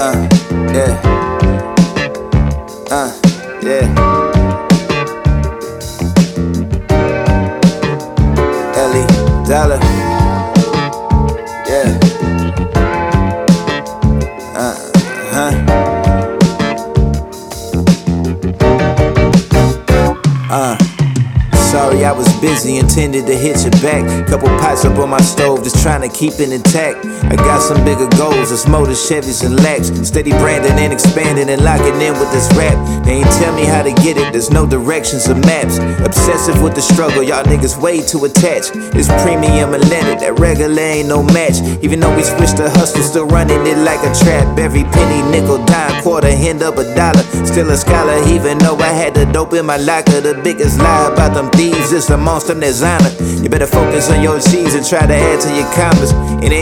Yeah. Yeah. Ellie Dollar. Yeah. Sorry I was busy, intended to hit you back. Couple pots up on my stove, just trying to keep it intact. I got some bigger goals, it's motors, Chevys and Lax. Steady branding and expanding and locking in with this rap. They ain't tell me how to get it, there's no directions or maps. Obsessive with the struggle, y'all niggas way too attached. It's premium and let it, that regular ain't no match. Even though we switched to hustle, still running it like a trap. Every penny, nickel, dime, quarter, end up a dollar. Still a scholar, even though I had the dope in my locker. The biggest lie about them thieves is amongst them that's honor. You better focus on your G's and try to add to your commas. It ain't